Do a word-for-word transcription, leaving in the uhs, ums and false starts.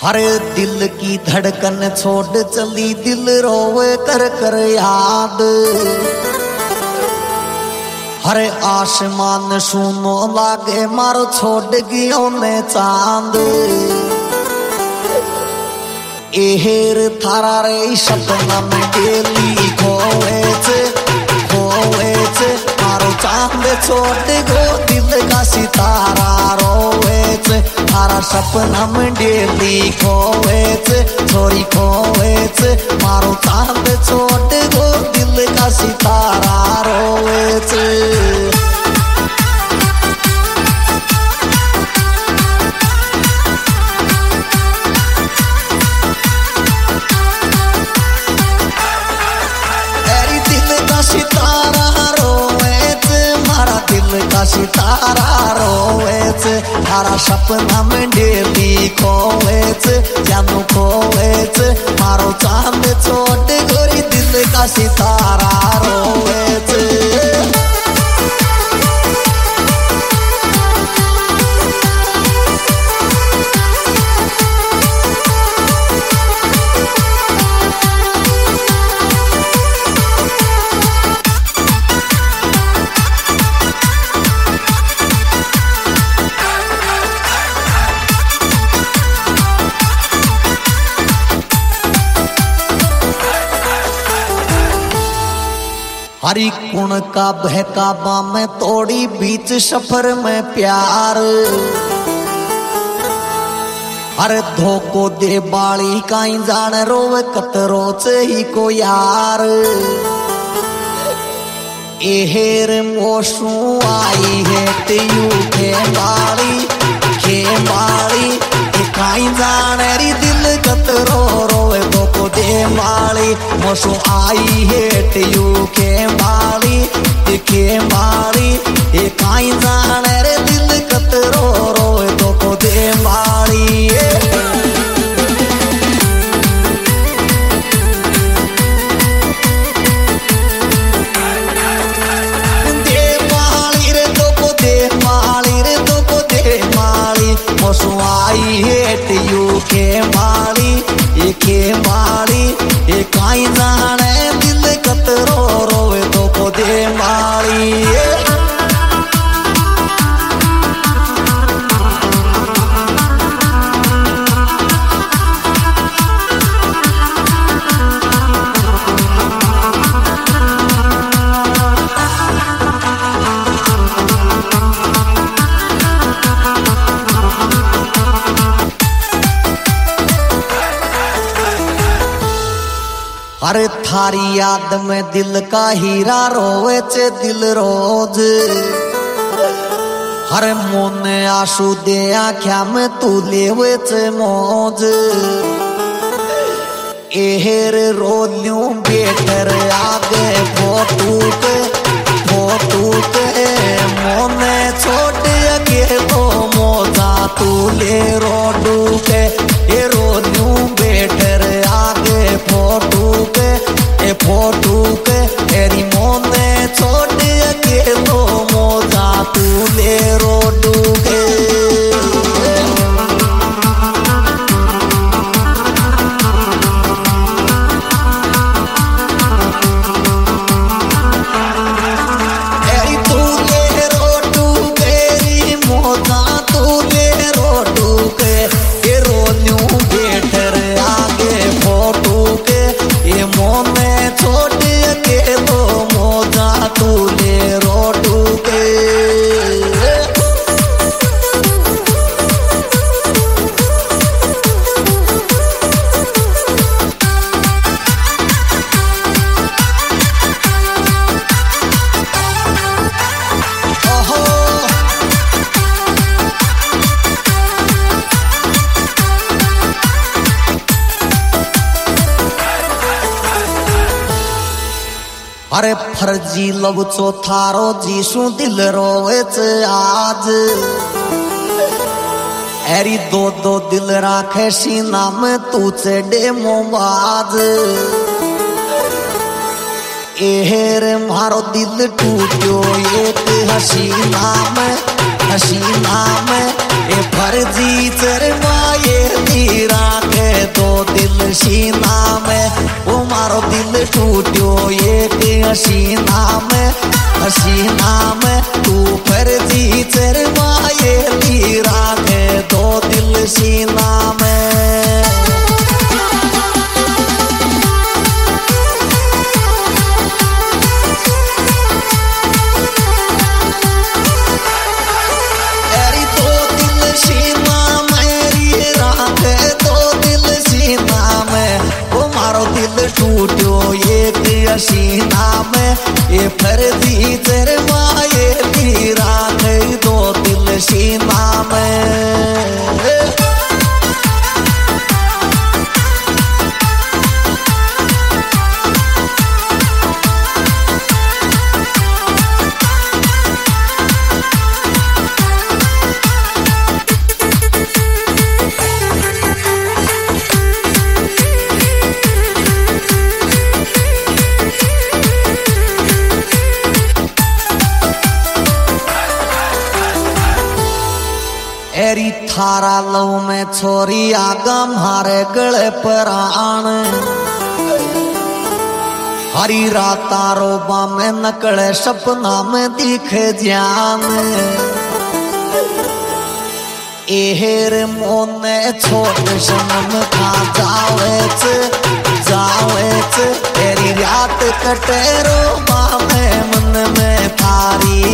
हरे दिल की धड़कन छोड़ चली, दिल रोवे कर कर याद। हरे आसमान सुनो लागे मारो छोड़ गियो ने चांद। एहेर थारा रे सपना में डेली खोए छे खोए छे, मारो चांद छोड़ गो दिल का सितारा रोए छे। थारा सपना में डेली खोए छे छोरी खोए छे, मारो चांद छोड़ गो दिल का सितारा रोए छे। सितारा रोवे छे, थारा सपना में डेली खोए छे, जानू खोए छे, मारो चांद छोड़ गोरी दिल का सितारा रोवे छे। हरी कुण का बहकाबा में तोड़ी बीच सफर में प्यार। अरे धोको दे बाली काई जान रोवे कतरो से ही को यार। एहेर मोसू आई है तेयू के बाली के बाली, काई जान री दिल कतरो रोवे धोको दे बाली। मोसू आई है तेयू के बाली के बाली, ए काई जान रे दिल कतरो रोवे धोको दे बाली। मोसू आई है तेयू के बाली ये के बाली, ये काई जाने दिल कतरो रोवे धोको दे बाली। अरे थारी याद में दिल का हीरा रोवे छे दिल रोज। हरे मोने आंसू दे आँख्या में तू लेवे छे मौज। एहेर रोलियों बेटर आगे फोटू के फोटू के, मोने छोड़ के तो मोजा तू ले रोडू के। ये रोलियों बेटर आगे फोटू के ए फोटू के, तेरी मोने छोड़ के तो मोजा तू ले रोडू के। अरे फर्जी लब चो थारो जीसू दिल रोवे छे आज। एरी दो दो दिल राखे सीना में तू चढ़े मोबाज। एहेर मारो दिल टूटो एक हसीना में हसीना में, ए फर्जी चरमाए नीरा सीना में, वो मारो दिल टूटो एक हसीना में, हसीना में तू फिर जी चरमाए ली राखे दो दिल सीना में। टूटो एक हसीना में, ये फर्जी चरमाए ली राखे दो दिल सीना में। एरी थारा लव में छोरी आगा मारे गले पर आन, हरी राता रोबा में नकले सपना में दिखे जान। एहर मोने छोट सनम खा जावेच जावेच, एरी रात कटे रोबा में मन में थारी